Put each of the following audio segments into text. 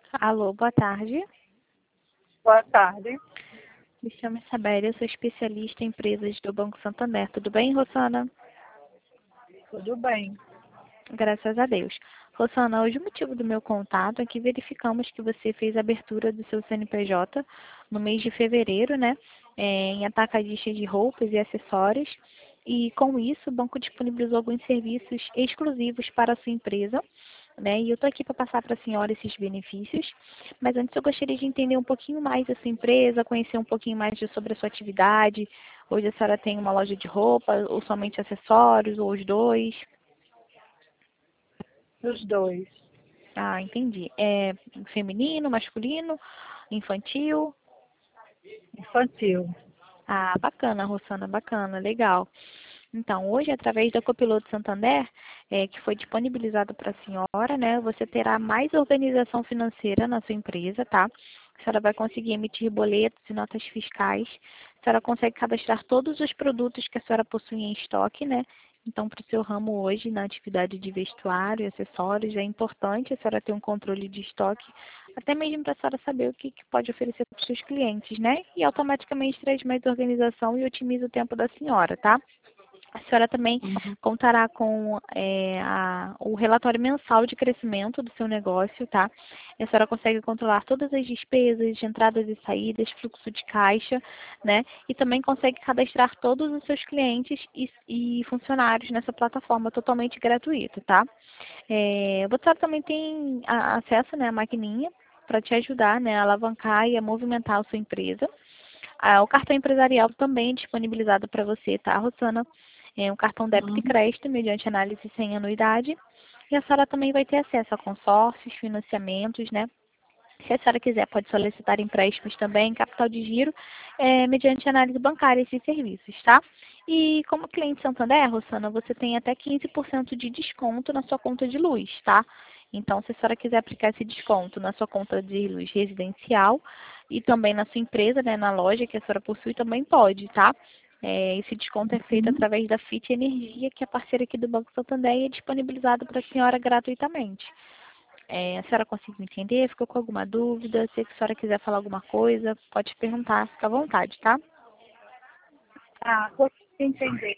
Alô, boa tarde. Boa tarde. Me chamo Isabela, eu sou especialista em empresas do Banco Santander. Tudo bem, Rosana? Tudo bem. Graças a Deus. Rosana, hoje o motivo do meu contato é que verificamos que você fez a abertura do seu CNPJ no mês de fevereiro, né? Em atacadista de roupas e acessórios. E com isso, o banco disponibilizou alguns serviços exclusivos para a sua empresa, né? E eu estou aqui para passar para a senhora esses benefícios. Mas antes eu gostaria de entender um pouquinho mais da sua empresa, conhecer um pouquinho mais sobre a sua atividade. Hoje a senhora tem uma loja de roupa, ou somente acessórios, ou os dois? Os dois. Ah, entendi. É feminino, masculino, infantil? Infantil. Ah, bacana, Rosana, bacana, legal. Então, hoje, através da Copiloto Santander, que foi disponibilizado para a senhora, né, você terá mais organização financeira na sua empresa, tá? A senhora vai conseguir emitir boletos e notas fiscais. A senhora consegue cadastrar todos os produtos que a senhora possui em estoque, né? Então, para o seu ramo hoje, na atividade de vestuário e acessórios, é importante a senhora ter um controle de estoque, até mesmo para a senhora saber o que pode oferecer para os seus clientes, né? E automaticamente traz mais organização e otimiza o tempo da senhora, tá? A senhora também Uhum. contará com o relatório mensal de crescimento do seu negócio, tá? E a senhora consegue controlar todas as despesas, de entradas e saídas, fluxo de caixa, né? E também consegue cadastrar todos os seus clientes e funcionários nessa plataforma totalmente gratuita, tá? Você também tem acesso, né, à maquininha para te ajudar, né, a alavancar e a movimentar a sua empresa. O cartão empresarial também é disponibilizado para você, tá, Rosana? É um cartão débito e Uhum. crédito mediante análise sem anuidade. E a senhora também vai ter acesso a consórcios, financiamentos, né? Se a senhora quiser, pode solicitar empréstimos também, capital de giro, mediante análise bancária esses serviços, tá? E como cliente Santander, Rosana, você tem até 15% de desconto na sua conta de luz, tá? Então, se a senhora quiser aplicar esse desconto na sua conta de luz residencial e também na sua empresa, né, na loja que a senhora possui, também pode, tá? Esse desconto é feito Uhum. através da FIT Energia, que é parceira aqui do Banco Santander e é disponibilizado para a senhora gratuitamente. A senhora conseguiu entender? Ficou com alguma dúvida? Se a senhora quiser falar alguma coisa, pode perguntar, fica à vontade, tá? Consegui entender.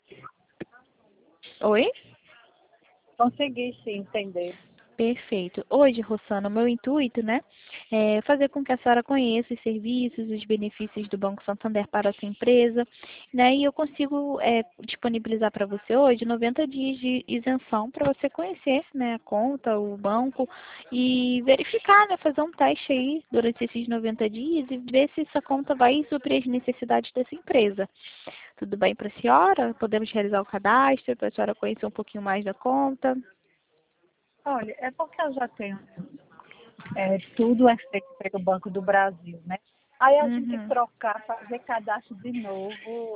Oi? Consegui sim entender. Perfeito. Hoje, Rosana, o meu intuito, né, é fazer com que a senhora conheça os serviços, os benefícios do Banco Santander para a sua empresa, né, e eu consigo disponibilizar para você hoje 90 dias de isenção para você conhecer, né, a conta, o banco e verificar, né, fazer um teste aí durante esses 90 dias e ver se essa conta vai suprir as necessidades dessa empresa. Tudo bem para a senhora? Podemos realizar o cadastro para a senhora conhecer um pouquinho mais da conta? Olha, é porque eu já tenho tudo é feito pelo Banco do Brasil, né? Aí a gente Uhum. trocar, fazer cadastro de novo,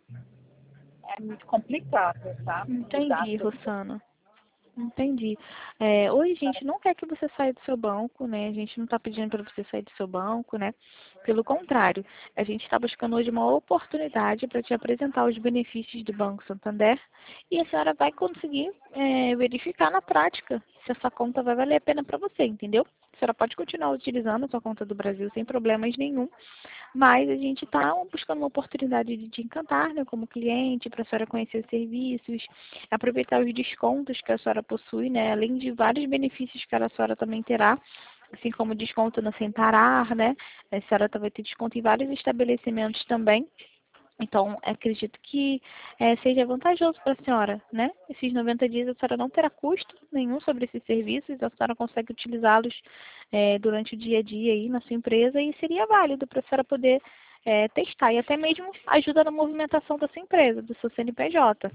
é muito complicado, sabe? Mudar Entendi, tudo. Rosana. Entendi. Hoje a gente não quer que você saia do seu banco, né? A gente não está pedindo para você sair do seu banco, né? Pelo contrário, a gente está buscando hoje uma oportunidade para te apresentar os benefícios do Banco Santander e a senhora vai conseguir verificar na prática se essa conta vai valer a pena para você, entendeu? A senhora pode continuar utilizando a sua conta do Brasil sem problemas nenhum, mas a gente está buscando uma oportunidade de te encantar, né, como cliente, para a senhora conhecer os serviços, aproveitar os descontos que a senhora possui, né, além de vários benefícios que a senhora também terá, assim como desconto no Sem Parar, né, a senhora vai ter desconto em vários estabelecimentos também. Então, acredito que seja vantajoso para a senhora, né? Esses 90 dias a senhora não terá custo nenhum sobre esses serviços, a senhora consegue utilizá-los durante o dia a dia aí na sua empresa e seria válido para a senhora poder testar e até mesmo ajuda na movimentação da sua empresa, do seu CNPJ.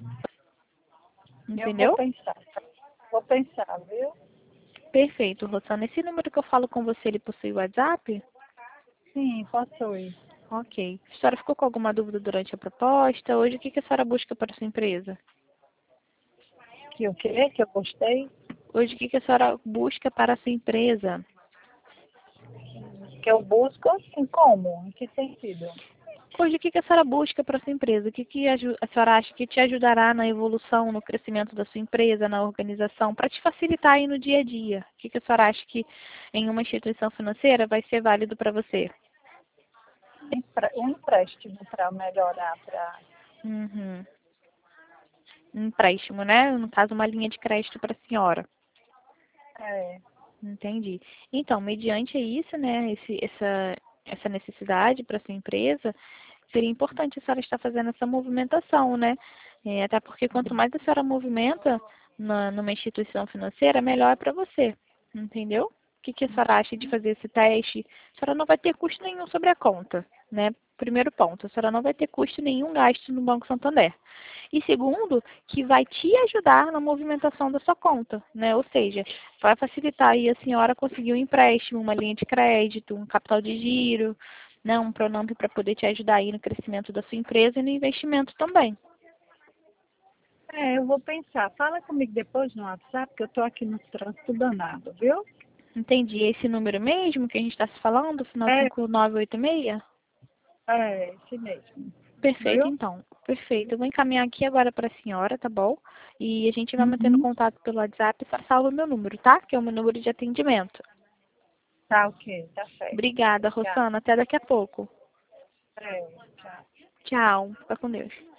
Eu Entendeu? vou pensar, viu? Perfeito, Rosana. Esse número que eu falo com você, ele possui WhatsApp? Sim, possui. Ok. A senhora ficou com alguma dúvida durante a proposta? Hoje, o que a senhora busca para a sua empresa? Que o quê? Que eu gostei? Hoje, o que a senhora busca para a sua empresa? Que eu busco assim como? Em que sentido? Hoje, o que a senhora busca para a sua empresa? O que a senhora acha que te ajudará na evolução, no crescimento da sua empresa, na organização, para te facilitar aí no dia a dia? O que a senhora acha que em uma instituição financeira vai ser válido para você? Um empréstimo para melhorar, para... Uhum. Um empréstimo, né? No caso, uma linha de crédito para a senhora. É, Entendi. Então, mediante isso, né, essa necessidade para sua empresa, seria importante a senhora estar fazendo essa movimentação, né? Até porque quanto mais a senhora movimenta numa instituição financeira, melhor é para você, entendeu? O que a senhora acha de fazer esse teste? A senhora não vai ter custo nenhum sobre a conta, né? Primeiro ponto, a senhora não vai ter custo nenhum gasto no Banco Santander. E segundo, que vai te ajudar na movimentação da sua conta, né? Ou seja, vai facilitar aí a senhora conseguir um empréstimo, uma linha de crédito, um capital de giro, né? Um Pronamp para poder te ajudar aí no crescimento da sua empresa e no investimento também. eu vou pensar. Fala comigo depois no WhatsApp, porque eu estou aqui no trânsito danado, viu? Entendi. Esse número mesmo que a gente está se falando, final É, 5986? esse mesmo. Perfeito, Viu? então. Perfeito. Eu vou encaminhar aqui agora para a senhora, tá bom? E a gente vai mantendo Uhum. contato pelo WhatsApp. Só salva o meu número, tá? Que é o meu número de atendimento. Tá ok, tá certo. Obrigada, Tchau. Rosana. Até daqui a pouco. É, tchau. Tchau. Fica com Deus.